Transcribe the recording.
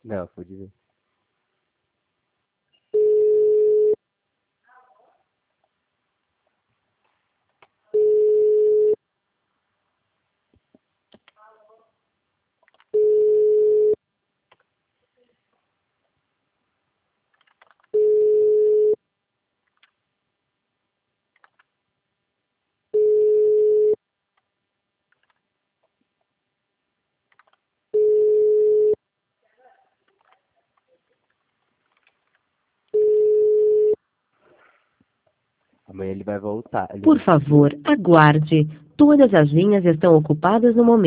Não, foi de ver. Amanhã ele vai voltar. Ele Por vai... favor, aguarde. Todas as linhas estão ocupadas no momento.